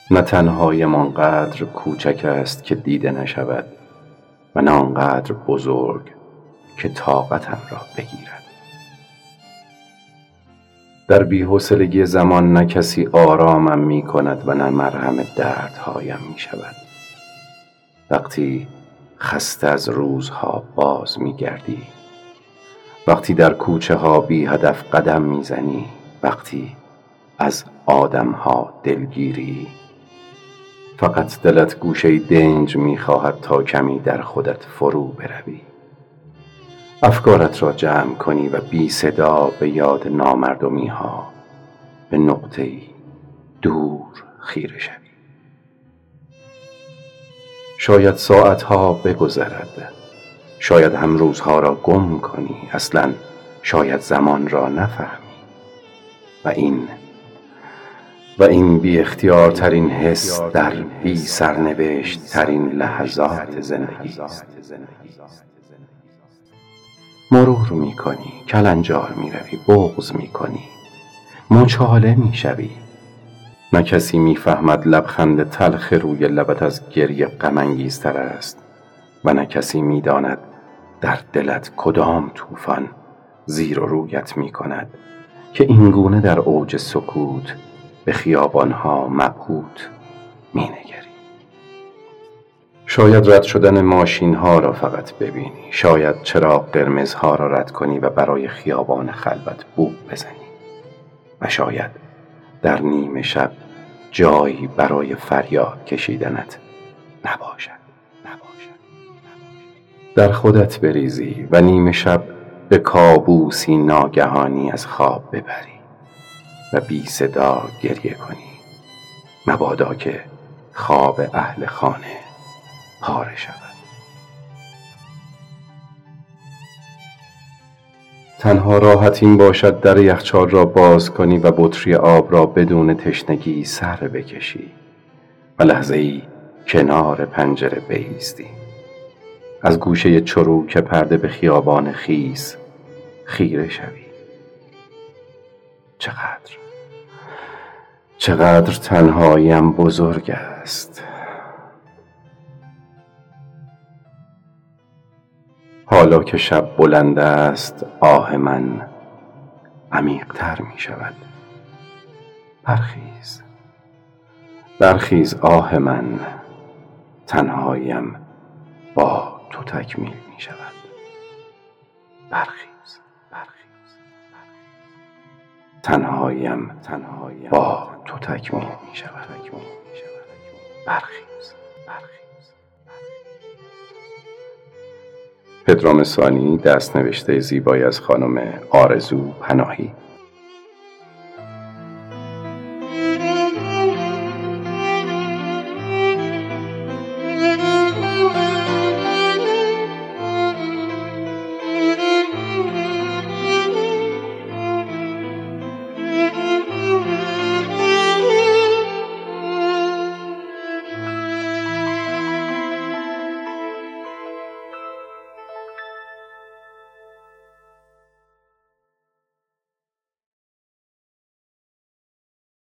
نه تنهایم آنقدر کوچک است که دیده نشود و نه آنقدر بزرگ که طاقتم را بگیرد. در بی‌حوصلگی زمان نه کسی آرامم می کند و نه مرهم دردهایم می شود. وقتی خسته از روزها باز می گردی، وقتی در کوچه ها بی هدف قدم می زنی، وقتی از آدم ها دلگیری، فقط دلت گوشه دنج می خواهد تا کمی در خودت فرو بروی، افکارت را جمع کنی و بی صدا به یاد نامردمی ها به نقطه‌ای دور خیره شوی. شاید ساعتها بگذرد، شاید هم روزها را گم کنی، اصلاً شاید زمان را نفهمی و این بی اختیار ترین حس در بی سرنوشت ترین لحظات زندگی است. مرور می کنی، کلنجار می روی، بغض می کنی، مچاله می شوی. نه کسی می فهمد لبخند تلخ روی لبت از گریه غم انگیزتر است و نه کسی می داند در دلت کدام طوفان زیر و رویت می کند که اینگونه در اوج سکوت به خیابانها مبهوت می نگری. شاید رد شدن ماشین ها را فقط ببینی، شاید چراغ قرمزها را رد کنی و برای خیابان خلوت بوق بزنی و شاید در نیمه شب جایی برای فریاد کشیدنت نباشد. در خودت بریزی و نیمه شب به کابوسی ناگهانی از خواب ببری و بی صدا گریه کنی، مبادا که خواب اهل خانه پاره شود. تنها راحت این باشد در یخچال را باز کنی و بطری آب را بدون تشنگی سر بکشی و لحظه‌ای کنار پنجره بایستی، از گوشه چروک پرده به خیابان خیس خیره شوی. چقدر تنهاییم بزرگ است. حالا که شب بلند است آه من عمیق‌تر می شود. برخیز آه من، تنهاییم با تو تکمیل می شود. برخیز تنهاییم با تو تکمیل می شود. برخیز. پدرام ثانی، دستنوشته زیبایی از خانم آرزو پناهی.